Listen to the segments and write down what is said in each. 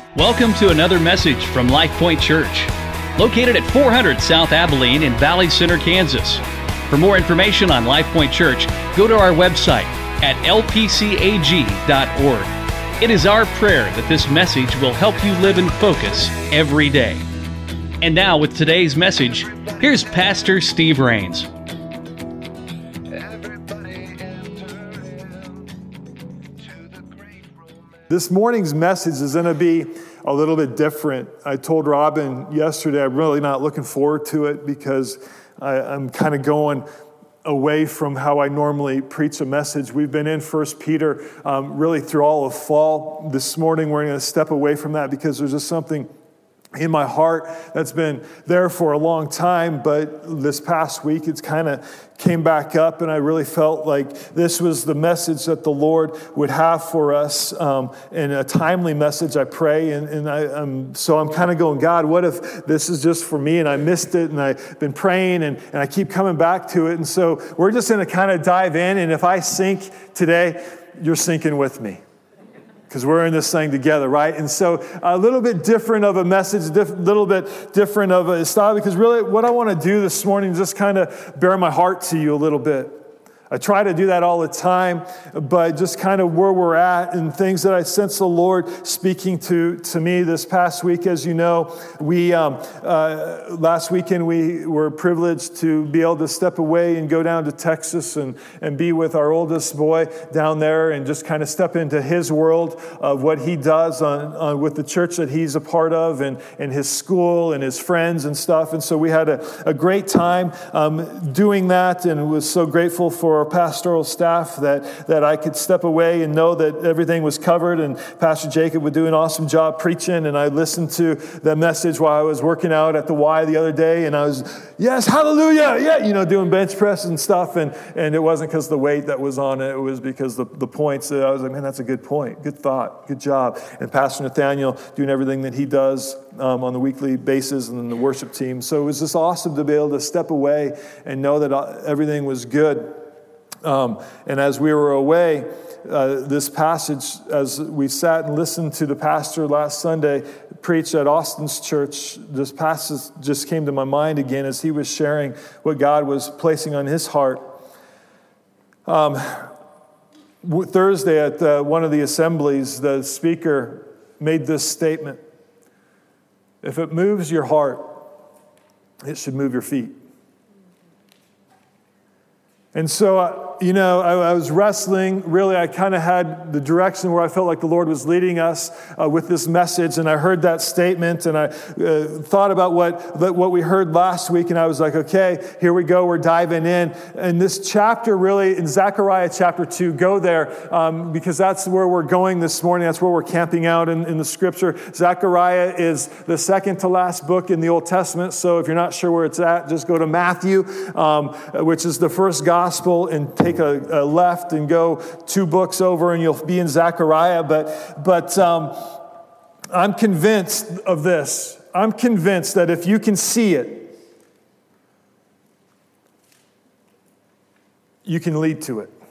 Welcome to another message from Life Point Church, located at 400 South Abilene in Valley Center, Kansas. For more information on Life Point Church, go to our website at lpcag.org. It is our prayer that this message will help you live in focus every day. And now with today's message, here's Pastor Steve Rains. This morning's message is going to be a little bit different. I told Robin yesterday I'm really not looking forward to it because I'm kind of going away from how I normally preach a message. We've been in 1 Peter really through all of fall. This morning we're going to step away from that because there's just something in my heart that's been there for a long time, but this past week it's kind of came back up, and I really felt like this was the message that the Lord would have for us, and a timely message, I pray, so I'm kind of going, God, what if this is just for me and I missed it, and I've been praying and I keep coming back to it, and so we're just going to kind of dive in, and if I sink today, you're sinking with me. Because we're in this thing together, right? And so a little bit different of a message, little bit different of a style, because really what I want to do this morning is just kind of bare my heart to you a little bit. I try to do that all the time, but just kind of where we're at and things that I sense the Lord speaking to me this past week. As you know, we last weekend we were privileged to be able to step away and go down to Texas and be with our oldest boy down there and just kind of step into his world of what he does with the church that he's a part of and his school and his friends and stuff. And so we had a great time doing that, and was so grateful for our pastoral staff that I could step away and know that everything was covered, and Pastor Jacob would do an awesome job preaching, and I listened to the message while I was working out at the Y the other day, and I was, yes, hallelujah, yeah, doing bench press and stuff, and it wasn't because the weight that was on it, it was because the points that I was like, man, that's a good point, good thought, good job, and Pastor Nathaniel doing everything that he does on the weekly basis, and then the worship team, so it was just awesome to be able to step away and know that everything was good. And as we were away, this passage, as we sat and listened to the pastor last Sunday preach at Austin's church, this passage just came to my mind again as he was sharing what God was placing on his heart. Thursday at one of the assemblies, the speaker made this statement: if it moves your heart, it should move your feet. And so, I was wrestling. Really, I kind of had the direction where I felt like the Lord was leading us with this message. And I heard that statement, and I thought about what we heard last week. And I was like, okay, here we go. We're diving in. And this chapter really, in Zechariah chapter 2, go there because that's where we're going this morning. That's where we're camping out in the scripture. Zechariah is the second to last book in the Old Testament. So if you're not sure where it's at, just go to Matthew, which is the first gospel, and take a left and go 2 books over and you'll be in Zechariah. But I'm convinced of this. I'm convinced that if you can see it, you can lead to it.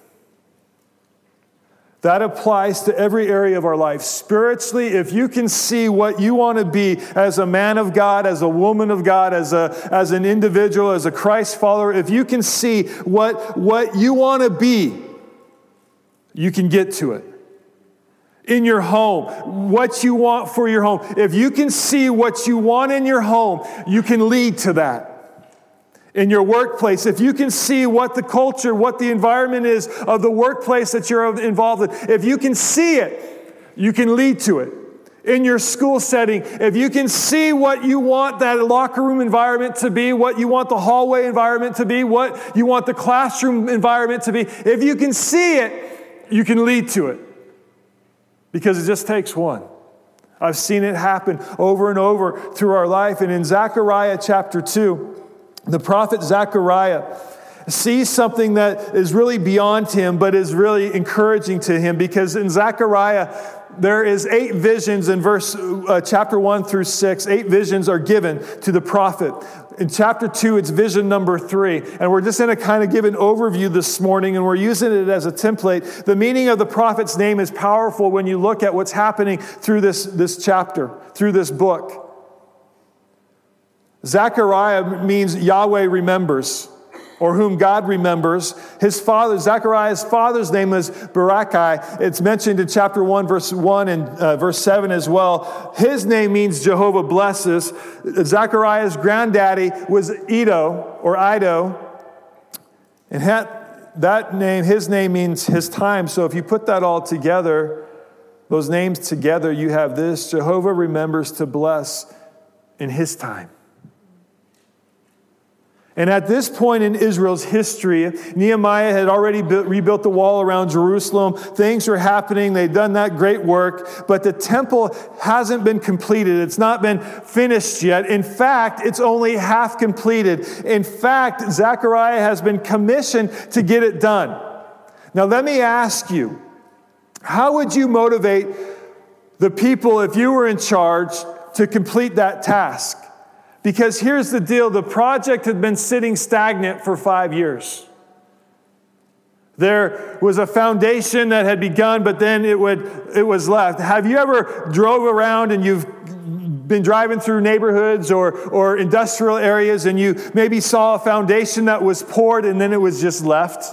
That applies to every area of our life. Spiritually, if you can see what you want to be as a man of God, as a woman of God, as an individual, as a Christ follower, if you can see what you want to be, you can get to it. In your home, what you want for your home. If you can see what you want in your home, you can lead to that. In your workplace, if you can see what the culture, what the environment is of the workplace that you're involved in, if you can see it, you can lead to it. In your school setting, if you can see what you want that locker room environment to be, what you want the hallway environment to be, what you want the classroom environment to be, if you can see it, you can lead to it. Because it just takes one. I've seen it happen over and over through our life. And in Zechariah chapter 2, the prophet Zechariah sees something that is really beyond him, but is really encouraging to him. Because in Zechariah, there is 8 visions in chapter 1 through 6. 8 visions are given to the prophet. In chapter 2, it's vision number 3. And we're just going to kind of give an overview this morning, and we're using it as a template. The meaning of the prophet's name is powerful when you look at what's happening through this chapter, through this book. Zechariah means Yahweh remembers, or whom God remembers. Zechariah's father's name is Barakai. It's mentioned in chapter 1, verse 1 and verse 7 as well. His name means Jehovah blesses. Zechariah's granddaddy was Iddo. And that name, his name means his time. So if you put that all together, those names together, you have this: Jehovah remembers to bless in his time. And at this point in Israel's history, Nehemiah had already rebuilt the wall around Jerusalem. Things were happening. They'd done that great work. But the temple hasn't been completed. It's not been finished yet. In fact, it's only half completed. In fact, Zechariah has been commissioned to get it done. Now, let me ask you, how would you motivate the people, if you were in charge, to complete that task? Because here's the deal, the project had been sitting stagnant for 5 years. There was a foundation that had begun, but then it was left. Have you ever drove around and you've been driving through neighborhoods or industrial areas and you maybe saw a foundation that was poured and then it was just left?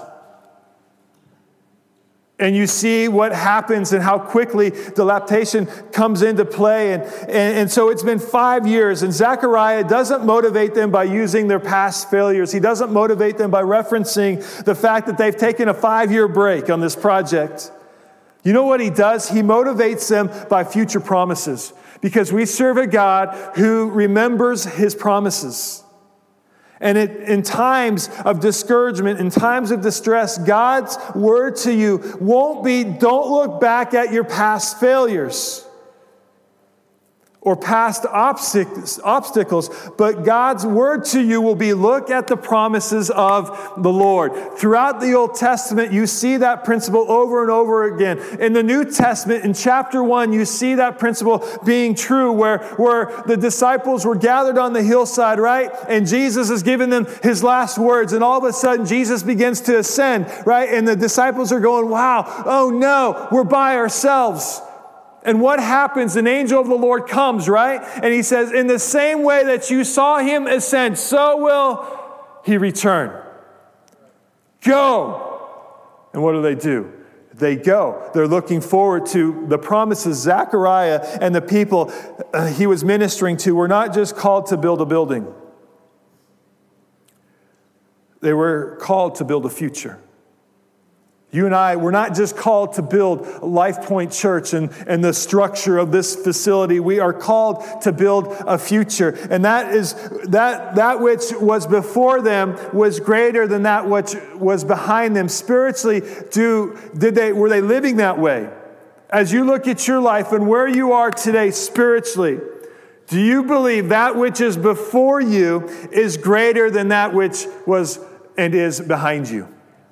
And you see what happens and how quickly dilapidation comes into play. And so it's been 5 years. And Zechariah doesn't motivate them by using their past failures. He doesn't motivate them by referencing the fact that they've taken a 5-year break on this project. You know what he does? He motivates them by future promises. Because we serve a God who remembers his promises. And in times of discouragement, in times of distress, God's word to you won't be, don't look back at your past failures or past obstacles, but God's word to you will be, look at the promises of the Lord. Throughout the Old Testament, you see that principle over and over again. In the New Testament, in chapter 1, you see that principle being true, where the disciples were gathered on the hillside, right? And Jesus is giving them his last words, and all of a sudden, Jesus begins to ascend, right? And the disciples are going, wow, oh no, we're by ourselves. And what happens? An angel of the Lord comes, right? And he says, in the same way that you saw him ascend, so will he return. Go. And what do? They go. They're looking forward to the promises. Zechariah and the people he was ministering to were not just called to build a building. They were called to build a future. You and I, we're not just called to build Life Point Church and the structure of this facility. We are called to build a future. And that which was before them was greater than that which was behind them. Spiritually, were they living that way? As you look at your life and where you are today spiritually, do you believe that which is before you is greater than that which was and is behind you?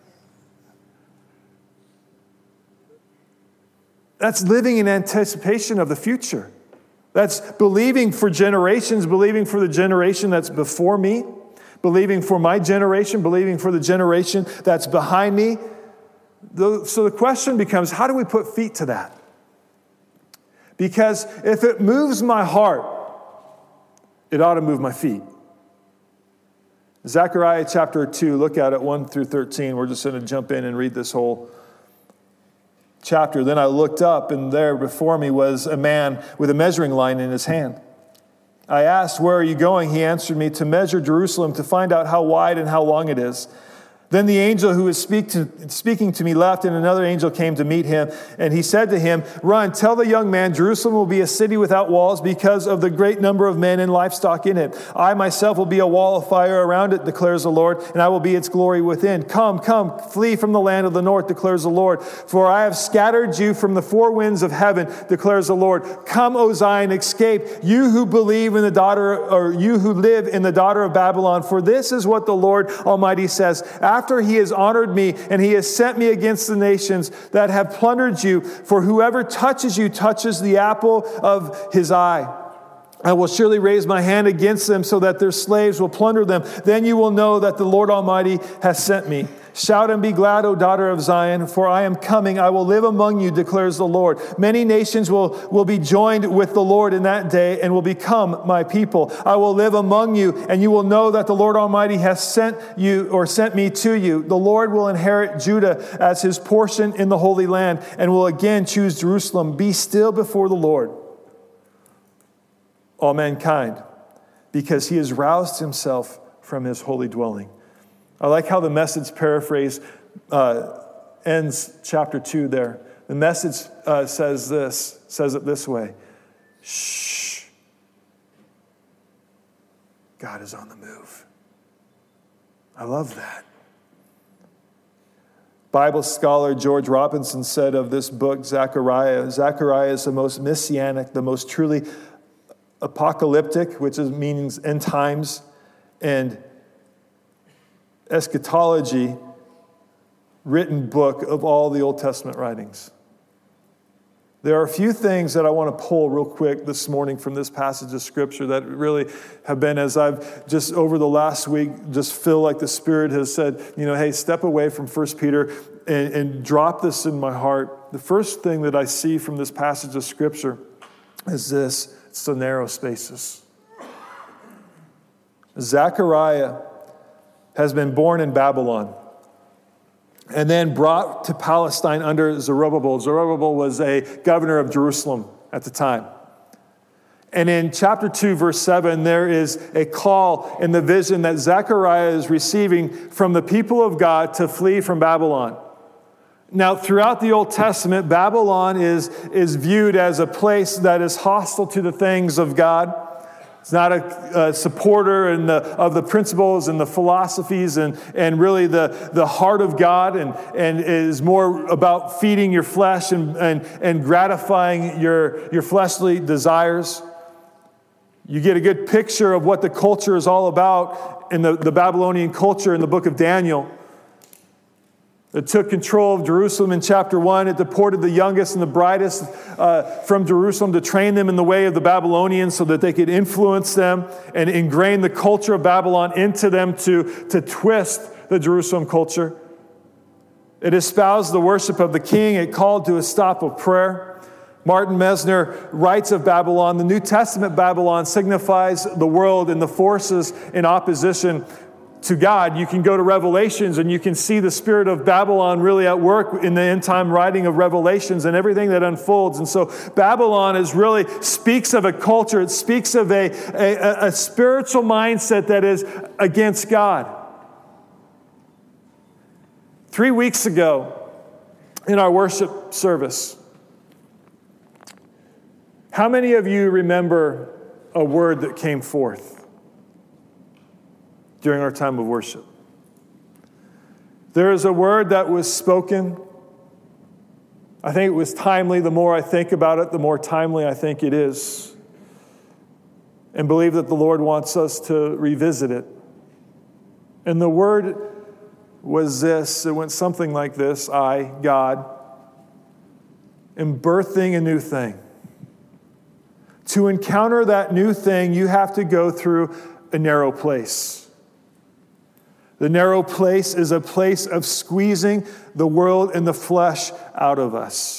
That's living in anticipation of the future. That's believing for generations, believing for the generation that's before me, believing for my generation, believing for the generation that's behind me. So the question becomes, how do we put feet to that? Because if it moves my heart, it ought to move my feet. Zechariah chapter 2, look at it, 1 through 13. We're just going to jump in and read this whole chapter. Then I looked up, and there before me was a man with a measuring line in his hand. I asked, where are you going? He answered me, to measure Jerusalem, to find out how wide and how long it is. Then the angel who was speaking to me left, and another angel came to meet him. And he said to him, run, tell the young man, Jerusalem will be a city without walls because of the great number of men and livestock in it. I myself will be a wall of fire around it, declares the Lord, and I will be its glory within. Come, flee from the land of the north, declares the Lord. For I have scattered you from the four winds of heaven, declares the Lord. Come, O Zion, escape, you who believe in the daughter, or you who live in the daughter of Babylon. For this is what the Lord Almighty says. after he has honored me, and he has sent me against the nations that have plundered you. For whoever touches you touches the apple of his eye. I will surely raise my hand against them so that their slaves will plunder them. Then you will know that the Lord Almighty has sent me. Shout and be glad, O daughter of Zion, for I am coming. I will live among you, declares the Lord. Many nations will be joined with the Lord in that day and will become my people. I will live among you, and you will know that the Lord Almighty has sent you or sent me to you. The Lord will inherit Judah as his portion in the Holy Land and will again choose Jerusalem. Be still before the Lord, all mankind, because he has roused himself from his holy dwelling. I like how the Message paraphrase ends chapter 2 there. The Message says it this way: shh, God is on the move. I love that. Bible scholar George Robinson said of this book, Zechariah is the most messianic, the most truly apocalyptic, which means end times, and eschatology written book of all the Old Testament writings. There are a few things that I want to pull real quick this morning from this passage of Scripture that really have been, as I've just over the last week, just feel like the Spirit has said, hey, step away from 1 Peter and drop this in my heart. The first thing that I see from this passage of Scripture is this: it's the narrow spaces. Zechariah has been born in Babylon and then brought to Palestine under Zerubbabel. Zerubbabel was a governor of Jerusalem at the time. And in chapter 2, verse 7, there is a call in the vision that Zechariah is receiving from the people of God to flee from Babylon. Now, throughout the Old Testament, Babylon is viewed as a place that is hostile to the things of God. It's not a supporter of the principles and the philosophies and really the heart of God, and is more about feeding your flesh and gratifying your fleshly desires. You get a good picture of what the culture is all about in the Babylonian culture in the book of Daniel. It took control of Jerusalem in chapter 1. It deported the youngest and the brightest from Jerusalem to train them in the way of the Babylonians so that they could influence them and ingrain the culture of Babylon into them to twist the Jerusalem culture. It espoused the worship of the king. It called to a stop of prayer. Martin Messner writes of Babylon. The New Testament Babylon signifies the world and the forces in opposition to God. You can go to Revelations and you can see the spirit of Babylon really at work in the end time writing of Revelations and everything that unfolds. And so Babylon really speaks of a culture. It speaks of a spiritual mindset that is against God. 3 weeks ago in our worship service, how many of you remember a word that came forth during our time of worship? There is a word that was spoken. I think it was timely. The more I think about it, the more timely I think it is. And believe that the Lord wants us to revisit it. And the word was this. It went something like this: I, God, am birthing a new thing. To encounter that new thing, you have to go through a narrow place. The narrow place is a place of squeezing the world and the flesh out of us.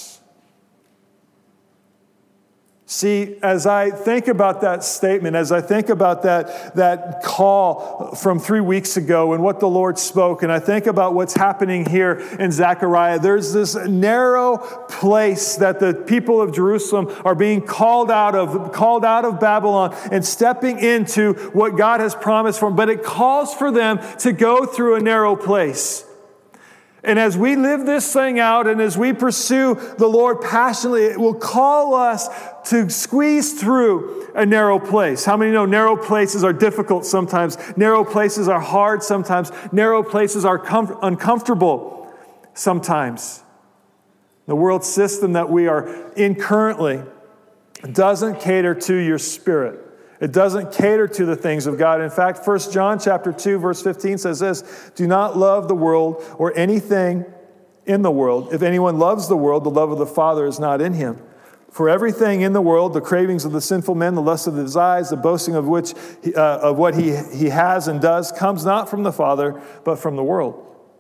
See, as I think about that statement, as I think about that call from 3 weeks ago and what the Lord spoke, and I think about what's happening here in Zechariah, there's this narrow place that the people of Jerusalem are being called out of Babylon and stepping into what God has promised for them. But it calls for them to go through a narrow place. And as we live this thing out and as we pursue the Lord passionately, it will call us to squeeze through a narrow place. How many know narrow places are difficult sometimes? Narrow places are hard sometimes. Narrow places are uncomfortable sometimes. The world system that we are in currently doesn't cater to your spirit. It doesn't cater to the things of God. In fact, 1 John chapter 2, verse 15 says this, do not love the world or anything in the world. If anyone loves the world, the love of the Father is not in him. For everything in the world, the cravings of the sinful man, the lust of his eyes, the boasting of which of what he has and does, comes not from the Father, but from the world.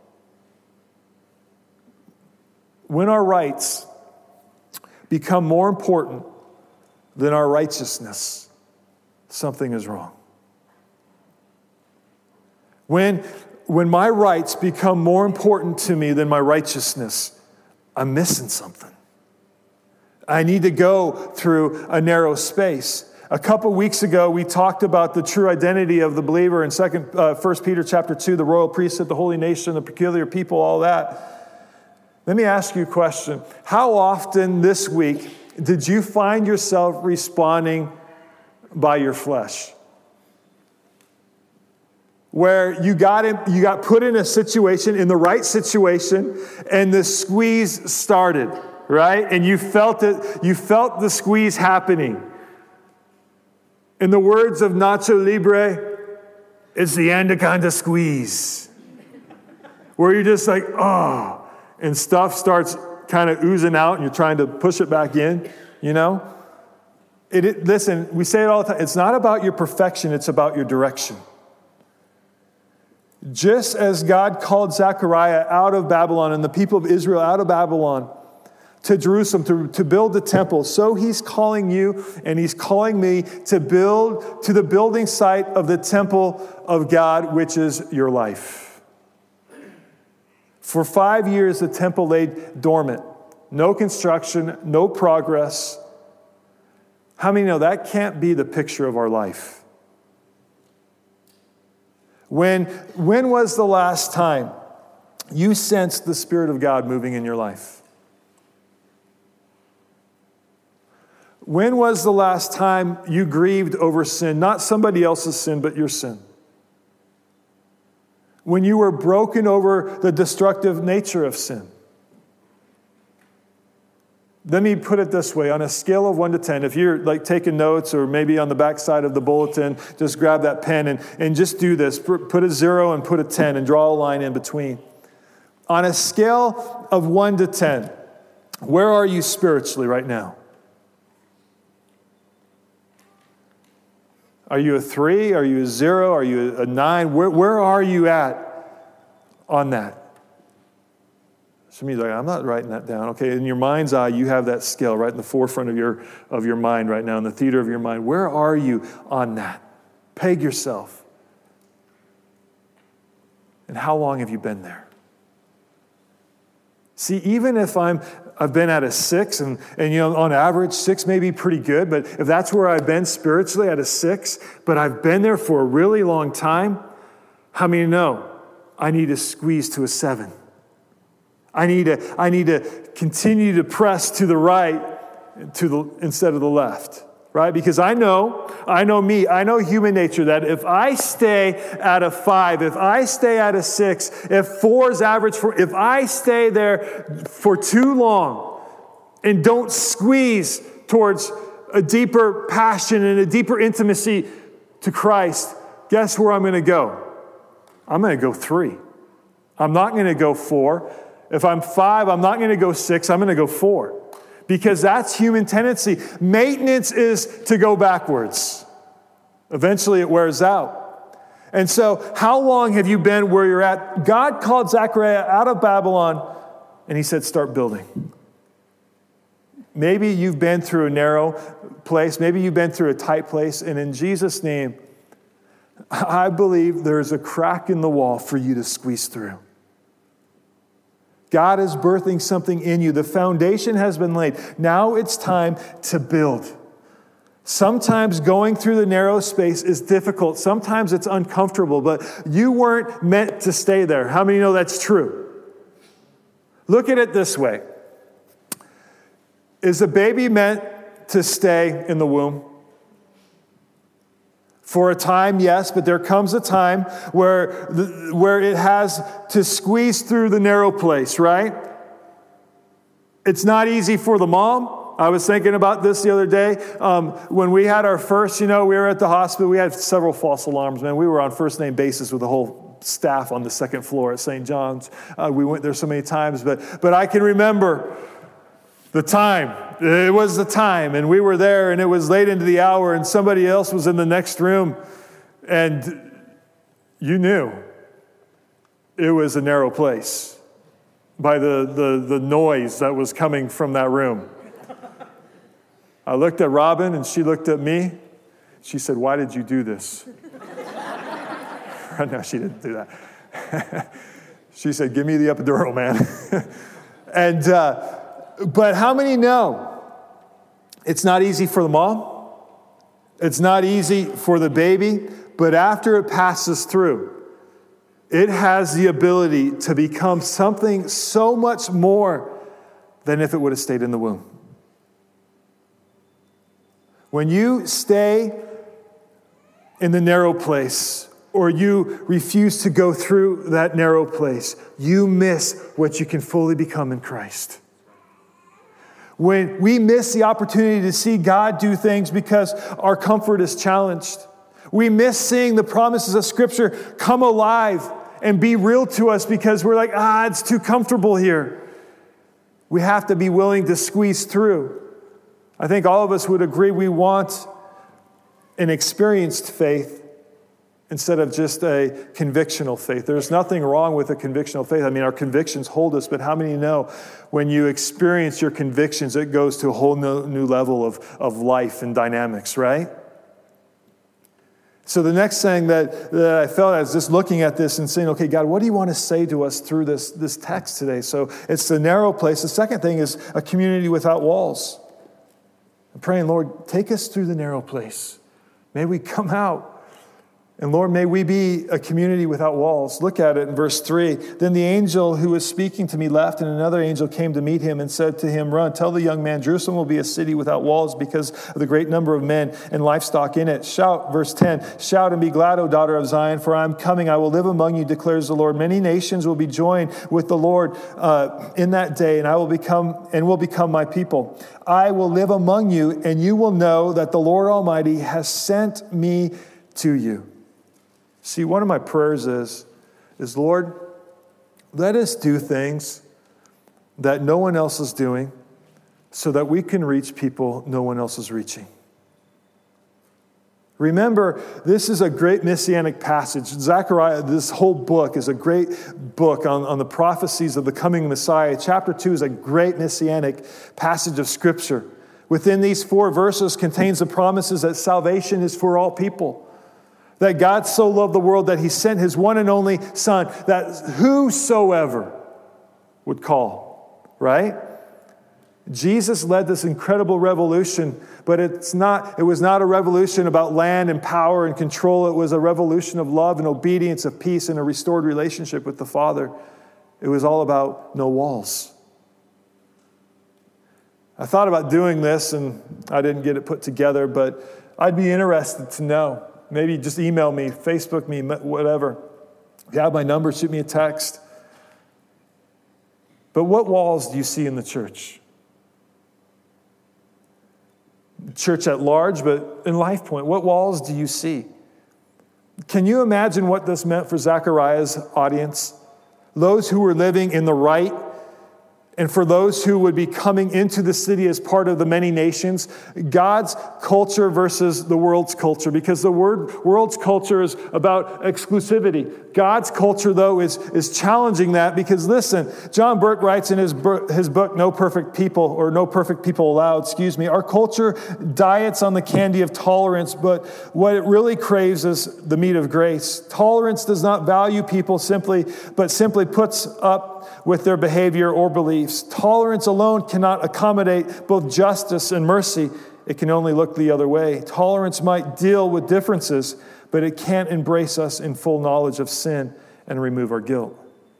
When our rights become more important than our righteousness, something is wrong. When my rights become more important to me than my righteousness, I'm missing something. I need to go through a narrow space. A couple weeks ago, we talked about the true identity of the believer in 1 Peter chapter 2, the royal priesthood, the holy nation, the peculiar people, all that. Let me ask you a question. How often this week did you find yourself responding by your flesh? Where you got put in a situation, in the right situation, and the squeeze started, right? And you felt it, you felt the squeeze happening. In the words of Nacho Libre, it's the anaconda squeeze. Where you're just like, oh, and stuff starts kind of oozing out and you're trying to push it back in, you know? Listen, we say it all the time. It's not about your perfection, it's about your direction. Just as God called Zechariah out of Babylon and the people of Israel out of Babylon to Jerusalem to build the temple, so he's calling you and he's calling me to build to the building site of the temple of God, which is your life. For 5 years, the temple lay dormant. No construction, no progress. How many know that can't be the picture of our life? When was the last time you sensed the Spirit of God moving in your life? When was the last time you grieved over sin? Not somebody else's sin, but your sin. When you were broken over the destructive nature of sin. Let me put it this way. On a scale of 1 to 10, if you're like taking notes or maybe on the back side of the bulletin, just grab that pen and just do this. Put a 0 and put a 10 and draw a line in between. On a scale of 1 to 10, where are you spiritually right now? Are you a 3? Are you a 0? Are you a 9? Where are you at on that? Some of you are like, I'm not writing that down. Okay, in your mind's eye, you have that scale right in the forefront of your mind right now, in the theater of your mind. Where are you on that? Peg yourself. And how long have you been there? See, even if I've been at a 6, and you know, on average, 6 may be pretty good, but if that's where I've been spiritually at a 6, but I've been there for a really long time, how many know I need to squeeze to a 7? I need to continue to press to the right instead of the left, right? Because I know me, I know human nature, that if I stay at a 5, if I stay at a 6, if 4 is average, if I stay there for too long and don't squeeze towards a deeper passion and a deeper intimacy to Christ, guess where I'm going to go? I'm going to go 3. I'm not going to go 4. If I'm 5, I'm not going to go 6, I'm going to go 4. Because that's human tendency. Maintenance is to go backwards. Eventually it wears out. And so, how long have you been where you're at? God called Zechariah out of Babylon, and he said, start building. Maybe you've been through a narrow place. Maybe you've been through a tight place. And in Jesus' name, I believe there's a crack in the wall for you to squeeze through. God is birthing something in you. The foundation has been laid. Now it's time to build. Sometimes going through the narrow space is difficult. Sometimes it's uncomfortable, but you weren't meant to stay there. How many know that's true? Look at it this way. Is a baby meant to stay in the womb? For a time, yes, but there comes a time where it has to squeeze through the narrow place, right? It's not easy for the mom. I was thinking about this the other day. When we had our first, we were at the hospital. We had several false alarms, man. We were on first name basis with the whole staff on the second floor at St. John's. We went there so many times, but I can remember the time. It was the time, and we were there, and it was late into the hour, and somebody else was in the next room, and you knew it was a narrow place by the noise that was coming from that room. I looked at Robin, and she looked at me. She said, "Why did you do this?" No, she didn't do that. She said, "Give me the epidural, man." But how many know it's not easy for the mom? It's not easy for the baby, but after it passes through, it has the ability to become something so much more than if it would have stayed in the womb. When you stay in the narrow place, or you refuse to go through that narrow place, you miss what you can fully become in Christ. When we miss the opportunity to see God do things because our comfort is challenged, we miss seeing the promises of Scripture come alive and be real to us because we're like, it's too comfortable here. We have to be willing to squeeze through. I think all of us would agree we want an experienced faith instead of just a convictional faith. There's nothing wrong with a convictional faith. I mean, our convictions hold us, but how many know when you experience your convictions, it goes to a whole new level of life and dynamics, right? So the next thing that I felt, I was just looking at this and saying, okay, God, what do you want to say to us through this text today? So it's the narrow place. The second thing is a community without walls. I'm praying, Lord, take us through the narrow place. May we come out. And Lord, may we be a community without walls. Look at it in verse 3. Then the angel who was speaking to me left, and another angel came to meet him and said to him, "Run, tell the young man, Jerusalem will be a city without walls because of the great number of men and livestock in it. Shout," verse 10, "shout and be glad, O daughter of Zion, for I am coming. I will live among you, declares the Lord. Many nations will be joined with the Lord in that day, and will become my people. I will live among you, and you will know that the Lord Almighty has sent me to you." See, one of my prayers is, Lord, let us do things that no one else is doing so that we can reach people no one else is reaching. Remember, this is a great messianic passage. Zechariah, this whole book is a great book on the prophecies of the coming Messiah. Chapter 2 is a great messianic passage of Scripture. Within these 4 verses contains the promises that salvation is for all people. That God so loved the world that he sent his one and only Son, that whosoever would call, right? Jesus led this incredible revolution, but it was not a revolution about land and power and control. It was a revolution of love and obedience, of peace, and a restored relationship with the Father. It was all about no walls. I thought about doing this, and I didn't get it put together, but I'd be interested to know. Maybe just email me, Facebook me, whatever. If you have my number, shoot me a text. But what walls do you see in the church? Church at large, but in Life Point, what walls do you see? Can you imagine what this meant for Zechariah's audience? Those who were living in the right, and for those who would be coming into the city as part of the many nations, God's culture versus the world's culture, because the world's culture is about exclusivity. God's culture, though, is challenging that because, listen, John Burke writes in his book, No Perfect People, or No Perfect People Allowed, our culture diets on the candy of tolerance, but what it really craves is the meat of grace. Tolerance does not value people but simply puts up with their behavior or beliefs. Tolerance alone cannot accommodate both justice and mercy. It can only look the other way. Tolerance might deal with differences, but it can't embrace us in full knowledge of sin and remove our guilt.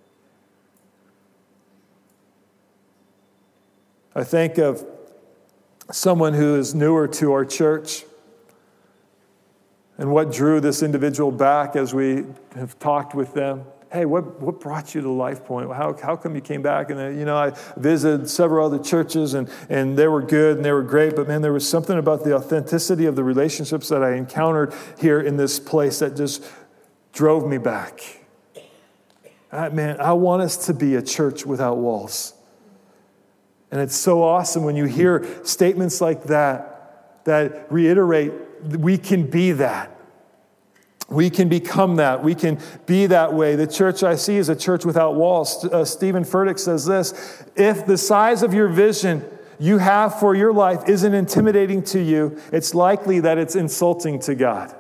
I think of someone who is newer to our church and what drew this individual back as we have talked with them. hey, what brought you to Life Point? How come you came back? And I visited several other churches, and they were good and they were great, but man, there was something about the authenticity of the relationships that I encountered here in this place that just drove me back. Man, I want us to be a church without walls. And it's so awesome when you hear statements like that reiterate we can be that. We can become that. We can be that way. The church I see is a church without walls. Stephen Furtick says this: if the size of your vision you have for your life isn't intimidating to you, it's likely that it's insulting to God.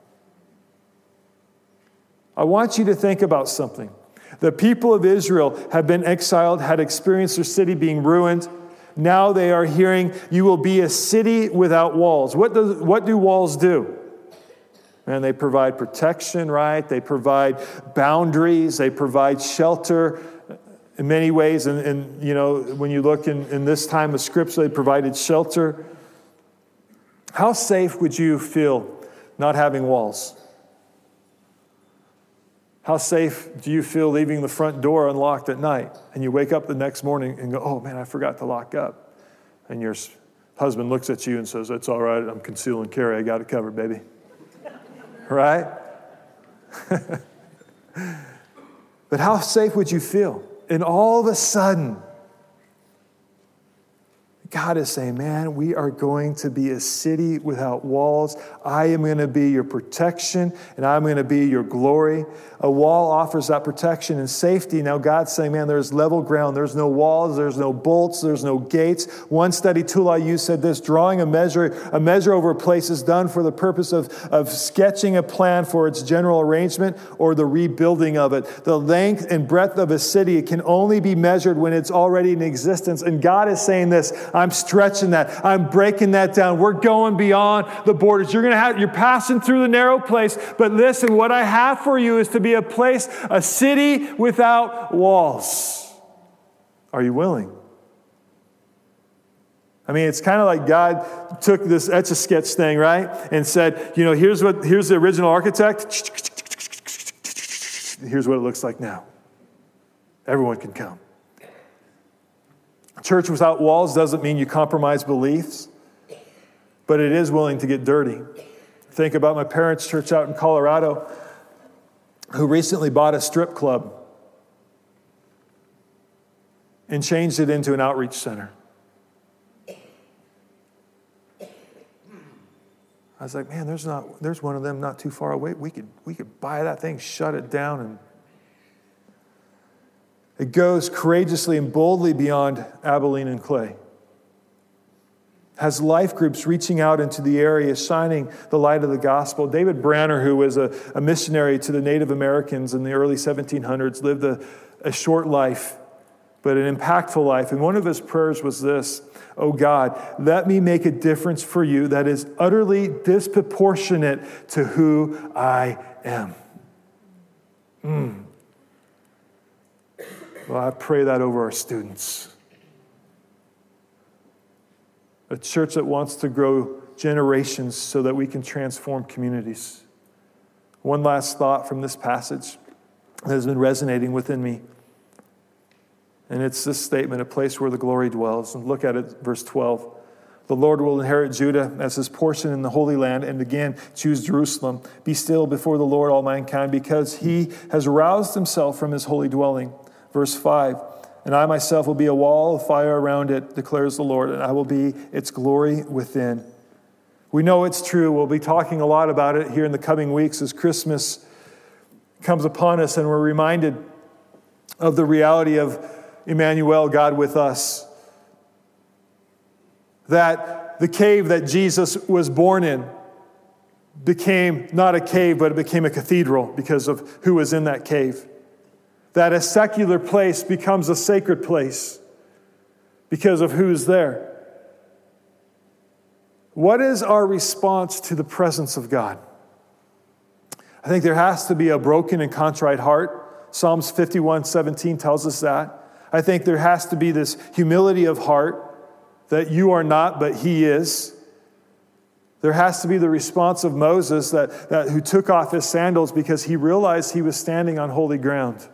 I want you to think about something. The people of Israel have been exiled, had experienced their city being ruined. Now they are hearing, you will be a city without walls. What do walls do? And they provide protection, right? They provide boundaries. They provide shelter in many ways. And when you look in this time of Scripture, they provided shelter. How safe would you feel not having walls? How safe do you feel leaving the front door unlocked at night? And you wake up the next morning and go, oh man, I forgot to lock up. And your husband looks at you and says, it's all right, I'm conceal and carry, I got it covered, baby. Right? But how safe would you feel? And all of a sudden, God is saying, man, we are going to be a city without walls. I am going to be your protection, and I'm going to be your glory. A wall offers that protection and safety. Now God's saying, man, there's level ground. There's no walls. There's no bolts. There's no gates. One study tool I used said this: drawing a measure over a place is done for the purpose of sketching a plan for its general arrangement or the rebuilding of it. The length and breadth of a city can only be measured when it's already in existence. And God is saying this: I'm stretching that. I'm breaking that down. We're going beyond the borders. You're passing through the narrow place, but listen, what I have for you is to be a city without walls. Are you willing? I mean, it's kind of like God took this Etch-a-Sketch thing, right? And said, here's the original architect. Here's what it looks like now. Everyone can come. Church without walls doesn't mean you compromise beliefs, but it is willing to get dirty. Think about my parents' church out in Colorado, who recently bought a strip club and changed it into an outreach center. I was like, man, there's one of them not too far away. We could buy that thing, shut it down, and it goes courageously and boldly beyond Abilene and Clay. Has life groups reaching out into the area, shining the light of the gospel. David Branner, who was a missionary to the Native Americans in the early 1700s, lived a short life, but an impactful life. And one of his prayers was this: oh God, let me make a difference for you that is utterly disproportionate to who I am. Well, I pray that over our students. A church that wants to grow generations so that we can transform communities. One last thought from this passage that has been resonating within me. And it's this statement: a place where the glory dwells. And look at it, verse 12. The Lord will inherit Judah as his portion in the Holy Land, and again choose Jerusalem. Be still before the Lord, all mankind, because he has roused himself from his holy dwelling. Verse 5, and I myself will be a wall of fire around it, declares the Lord, and I will be its glory within. We know it's true. We'll be talking a lot about it here in the coming weeks as Christmas comes upon us, and we're reminded of the reality of Emmanuel, God with us. That the cave that Jesus was born in became not a cave, but it became a cathedral because of who was in that cave. That a secular place becomes a sacred place because of who's there. What is our response to the presence of God? I think there has to be a broken and contrite heart. Psalms 51:17 tells us that. I think there has to be this humility of heart that you are not, but he is. There has to be the response of Moses that who took off his sandals because he realized he was standing on holy ground.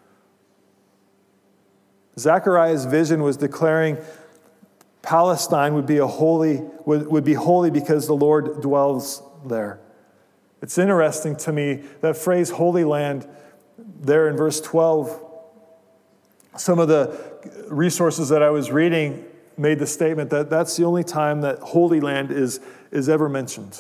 Zechariah's vision was declaring Palestine would be holy because the Lord dwells there. It's interesting to me, that phrase Holy Land there in verse 12. Some of the resources that I was reading made the statement that that's the only time that Holy Land is ever mentioned.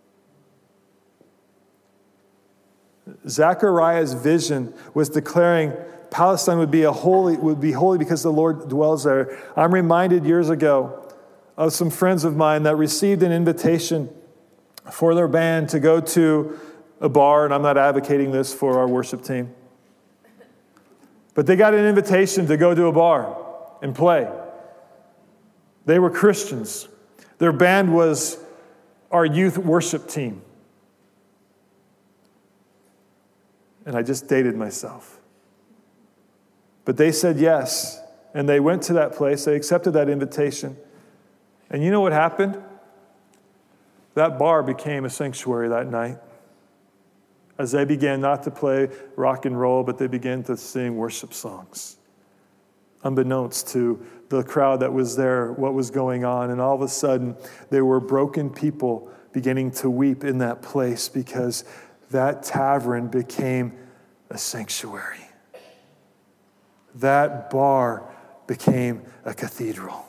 Zechariah's vision was declaring Palestine would be holy because the Lord dwells there. I'm reminded years ago of some friends of mine that received an invitation for their band to go to a bar, and I'm not advocating this for our worship team. But they got an invitation to go to a bar and play. They were Christians. Their band was our youth worship team. And I just dated myself. But they said yes, and they went to that place. They accepted that invitation. And you know what happened? That bar became a sanctuary that night. As they began not to play rock and roll, but they began to sing worship songs. Unbeknownst to the crowd that was there, what was going on. And all of a sudden, there were broken people beginning to weep in that place because that tavern became a sanctuary. That bar became a cathedral.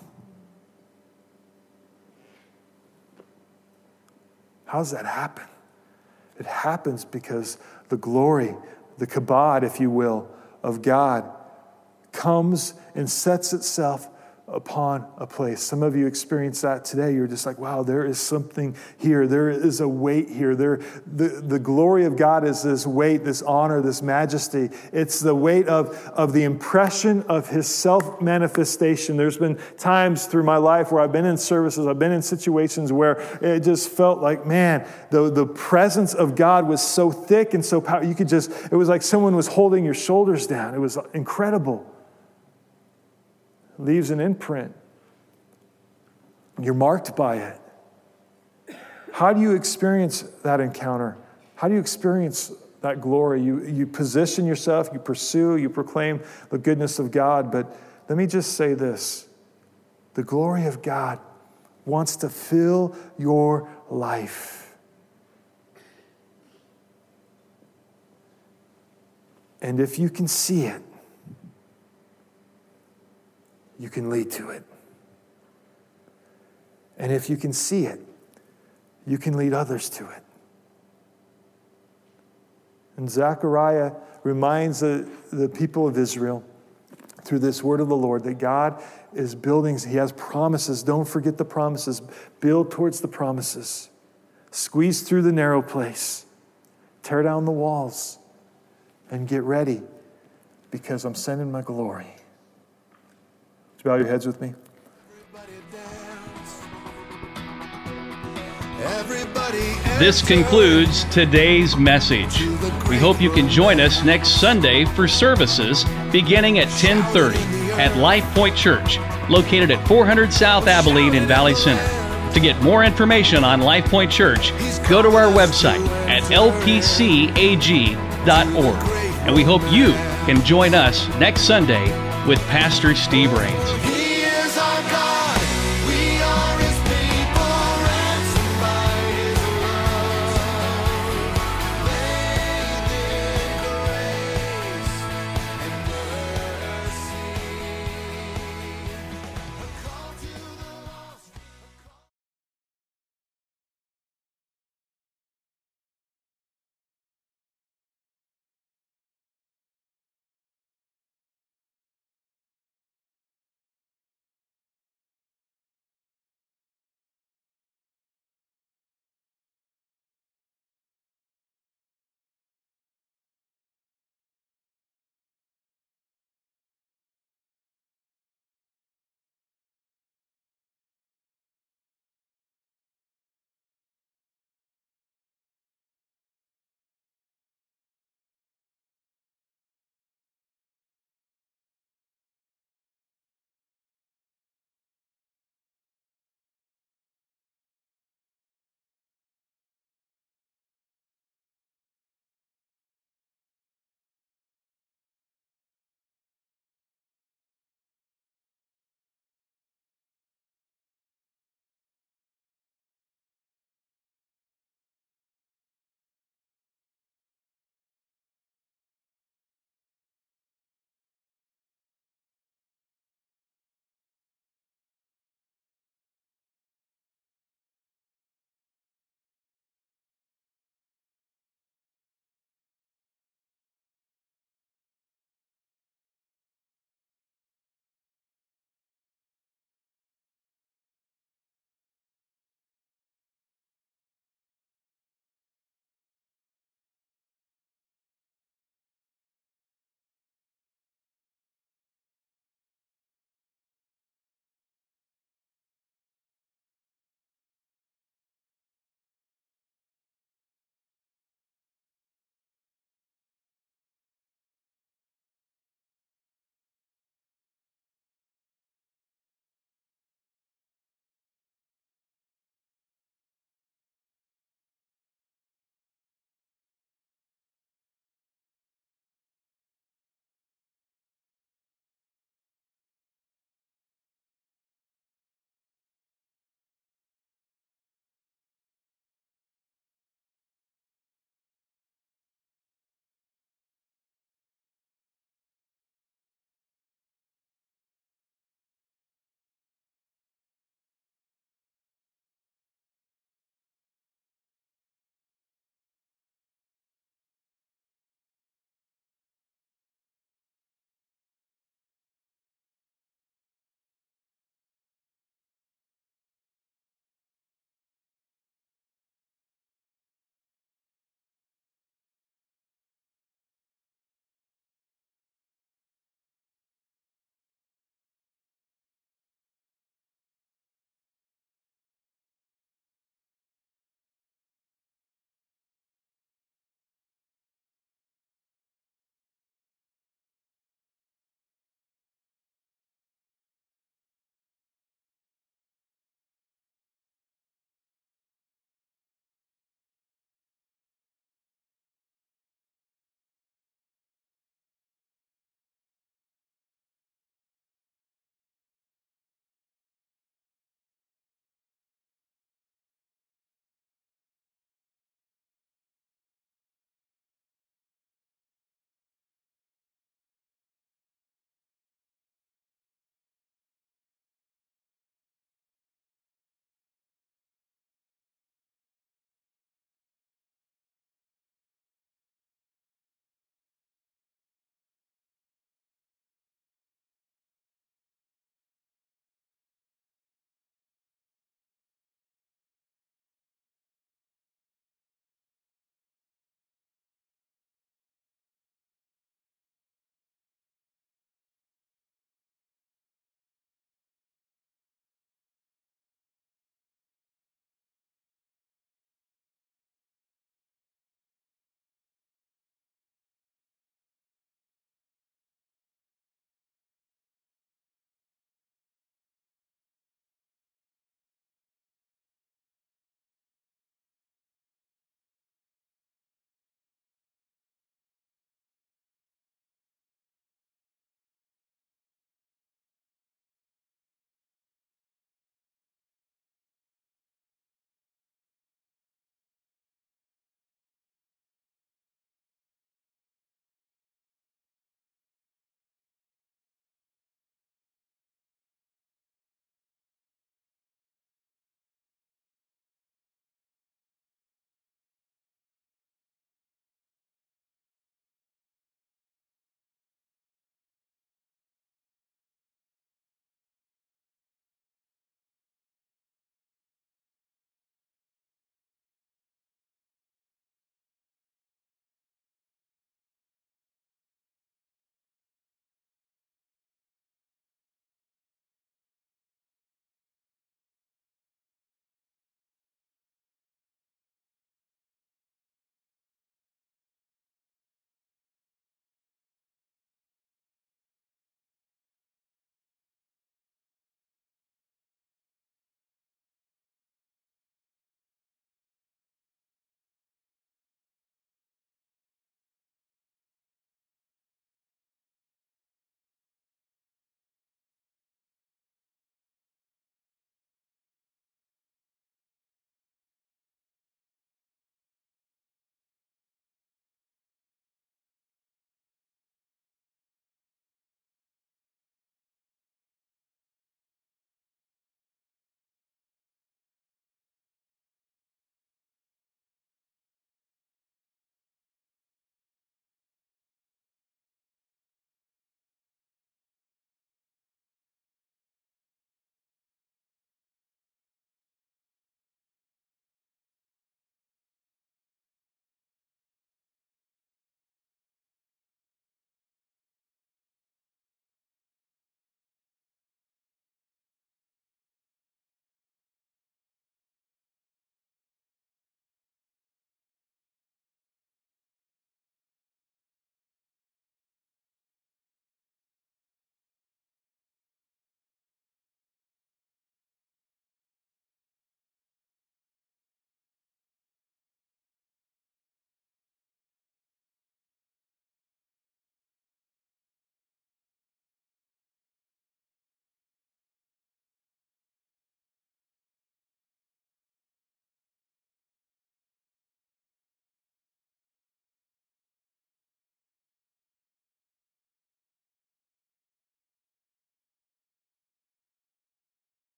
How does that happen? It happens because the glory, the kabod, if you will, of God comes and sets itself upon a place. Some of you experience that today. You're just like, wow, there is something here. There is a weight here. The glory of God is this weight, this honor, this majesty. It's the weight of the impression of his self-manifestation. There's been times through my life where I've been in services, I've been in situations where it just felt like, man, the presence of God was so thick and so powerful. It was like someone was holding your shoulders down. It was incredible. Leaves an imprint. You're marked by it. How do you experience that encounter? How do you experience that glory? You position yourself, you pursue, you proclaim the goodness of God. But let me just say this. The glory of God wants to fill your life. And if you can see it, you can lead to it. And if you can see it, you can lead others to it. And Zechariah reminds the people of Israel through this word of the Lord that God is building. He has promises. Don't forget the promises. Build towards the promises. Squeeze through the narrow place. Tear down the walls. And get ready because I'm sending my glory. Would you bow your heads with me? This concludes today's message. We hope you can join us next Sunday for services beginning at 10:30 at Life Point Church, located at 400 South Abilene in Valley Center. To get more information on Life Point Church, go to our website at lpcag.org. And we hope you can join us next Sunday with Pastor Steve Rains.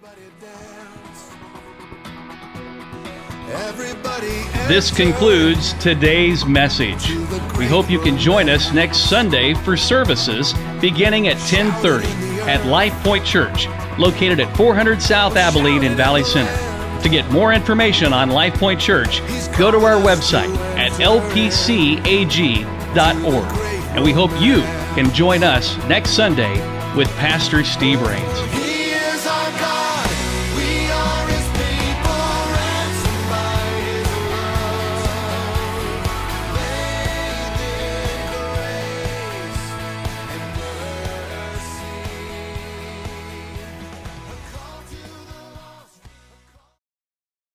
This concludes today's message. We hope you can join us next Sunday for services beginning at 10:30 at Life Point Church, located at 400 South Abilene in Valley Center. To get more information on Life Point Church, go to our website at lpcag.org. And we hope you can join us next Sunday with Pastor Steve Rains.